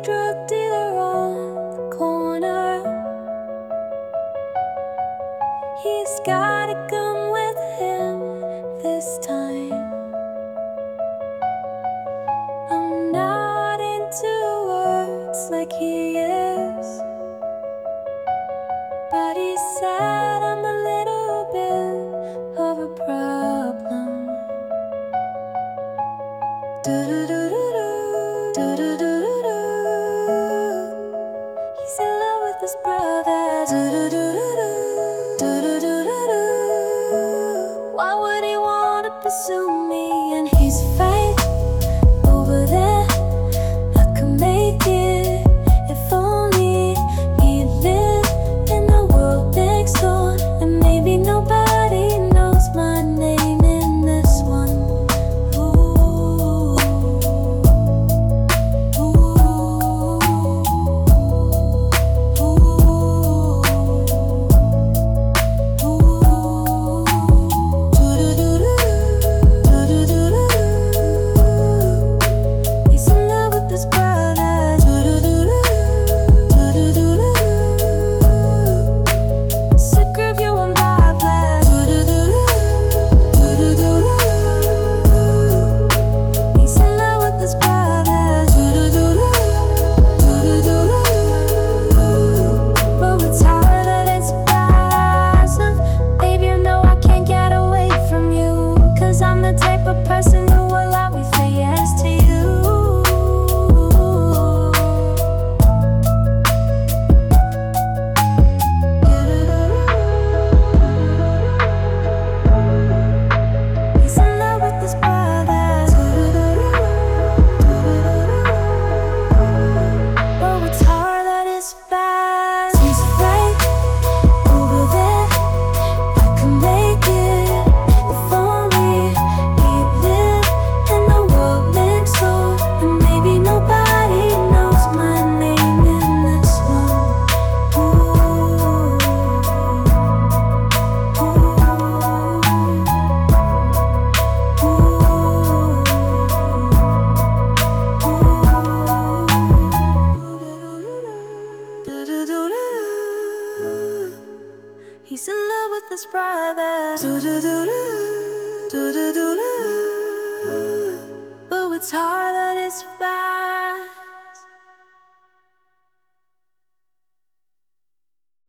drug dealer on the corner. He's got a gun with him this time. I'm not into words like he is, but he said I'm a little bit of a problem. Do-do-do-do-do, do-do-do-do-do. He's in love with his brother. Do-do-do-do-do, do-do-do-do-do. Why would he want to pursue me? And he's fake over there. I could make it if only he lived in the world next door. And maybe nobody knows my name in this one. Ooh, ooh, ooh, do-do-do-do-do, do-do-do-do-do. He's in love with his brother. Do-do-do-do, do-do-do-do. Sick of you and my blood. Do-do-do-do, do-do-do-do. He's in love with his brother. Do-do-do-do, do-do-do-do. But it's hard that it's surprising. Baby, you know I can't get away from you, 'cause I'm the type of person who will always say yes to you. He's in love with his brother. But what's hard that it's fast. He's right over there. I can make it if only he lived in the world next door. And maybe nobody knows my name in this one. Ooh, he's in love with his brother. Do-do-do-do, do-do-do-do. But it's hard that it's fast.